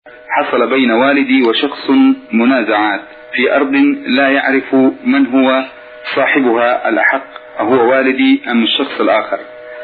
حصل بين والدي وشخص منازعات في أرض لا يعرف من هو صاحبها الأحق، هو والدي أم الشخص الآخر،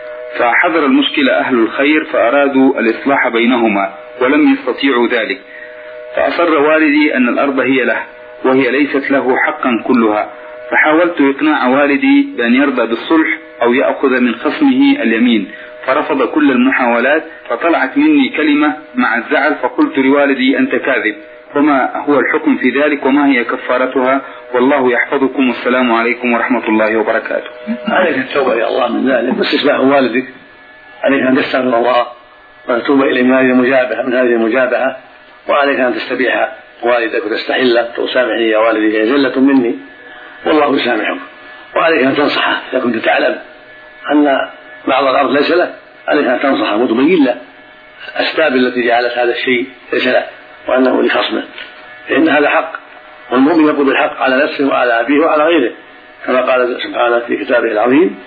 فحضر المشكلة أهل الخير فأرادوا الإصلاح بينهما ولم يستطيعوا ذلك، فأصر والدي أن الأرض هي له وهي ليست له حقا كلها، فحاولت إقناع والدي بأن يرضى بالصلح أو يأخذ من خصمه اليمين، فرفض كل المحاولات، فطلعت مني كلمة مع الزعل، فقلت لوالدي أنت كاذب، وما هو الحكم في ذلك وما هي كفارتها؟ والله يحفظكم، والسلام عليكم ورحمة الله وبركاته. عليك التوبة إلى الله من ذلك واستسماح والدك، عليك أن تستغفر الله وتتوب إليه من هذه المجابهة، وعليك أن تستبيح والدك وتستحل وسامحني يا والدي، هي زلة مني والله يسامحك، وعليك أن تنصحه إذا كنت تعلم أن بعض الأرض ليس له، عليك أن تنصحه وتبين له الأسباب التي جعلت هذا الشيء ليس له وأنه لخصمه، لأن هذا حق، والمؤمن يقول الحق على نفسه وعلى أبيه وعلى غيره، كما قال سبحانه في كتابه العظيم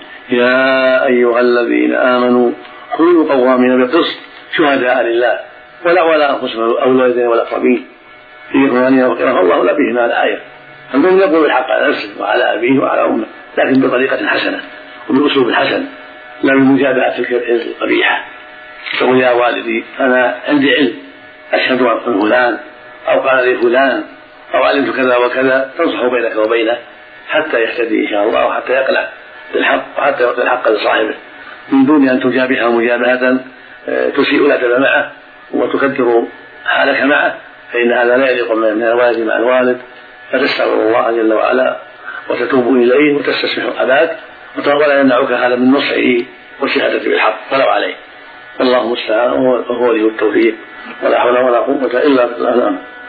يا أيها الذين آمنوا كونوا قوامين بالقسط شهداء لله ولا أنفسهم أو الوالدين ولا الأقربين إن يكن غنيا فقيرا فالله لا بهما الآية. المؤمن يقول الحق على نفسه وعلى أبيه وعلى أمه، لكن بطريقة حسنة وبأسلوب حسن، لا بالمجابهة القبيحة. تقول يا والدي أنا عندي علم أشهد عن فلان أو قال لي فلان أو علمت كذا وكذا، تنصح بينك وبينه حتى يهتدي إن شاء الله وحتى يقلع بالحق وحتى يعطي الحق لصاحبه، من دون أن تجابهه مجابهة تسيء الأدب معه وتكدر حالك معه، فإن هذا لا يليق من الوالد مع الوالد. فتستغفر الله جل وعلا وتتوب إليه وتستسمح أباك، ولا يمنعك هذا من نصحه والشهادة بالحق ولو عليه. والله المستعان وهو ولي التوفيق، ولا حول ولا قوة إلا بالله.